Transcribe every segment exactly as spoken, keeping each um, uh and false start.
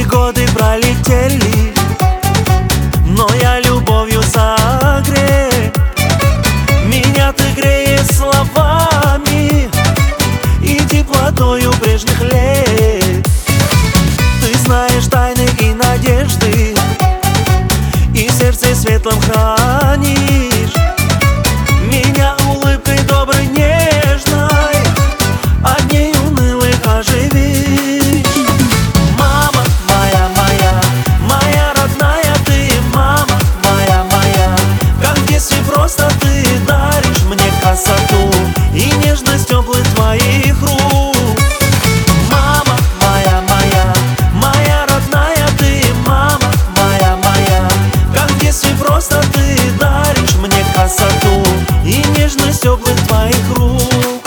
годы пролетели, но я любовью согрей. Меня ты греешь словами и теплотою прежних лет. Ты знаешь тайны и надежды, и сердце светлым хранишь. Меня улыбкой доброй, нежной, а дней унылых оживишь. Мама моя, моя, моя родная ты, мама моя, моя. Как в детстве просто ты даришь мне красоту и нежность теплых твоих рук. Мама моя, моя, моя родная ты, мама моя, моя. Как в детстве просто ты даришь мне красоту и нежность теплых твоих рук.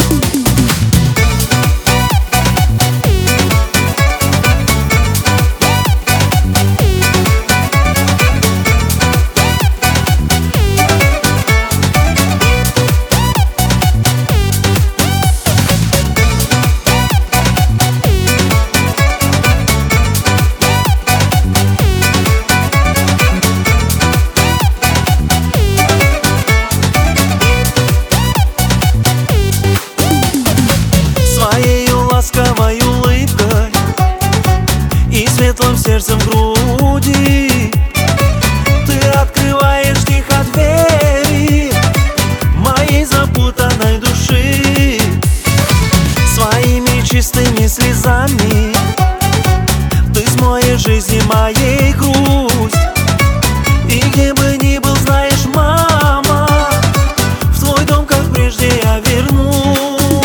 Ласковой улыбкой и светлым сердцем в груди ты открываешь тихо двери моей запутанной души. Своими чистыми слезами ты смоешь жизни моей грусть. И где бы ни был, знаешь, мама, в твой дом, как прежде, я вернусь.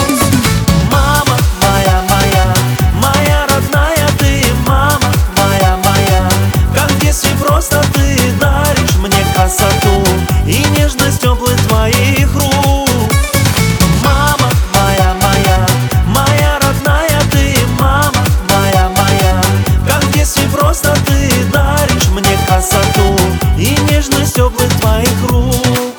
Просто ты даришь мне красоту и нежность теплых твоих рук. Мама моя, моя, моя родная ты, мама моя, моя. Как в детстве просто ты даришь мне красоту и нежность теплых твоих рук.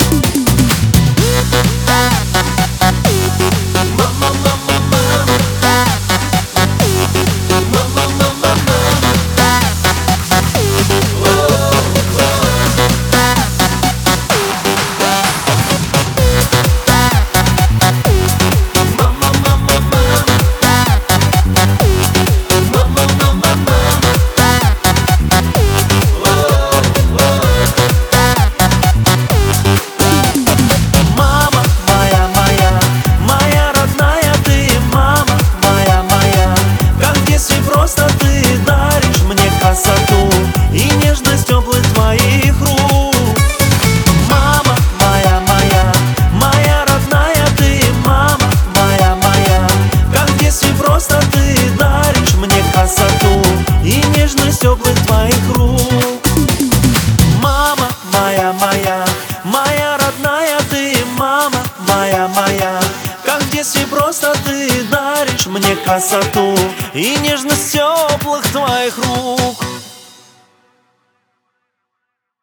Просто ты даришь мне красоту и нежность теплых твоих рук. Мама моя, моя, моя родная ты, мама моя, моя. Как в детстве просто ты даришь мне красоту и нежность теплых твоих рук. Мама моя, моя, моя родная ты, мама моя, моя. Как в детстве просто ты даришь мне красоту и нежность теплых твоих рук.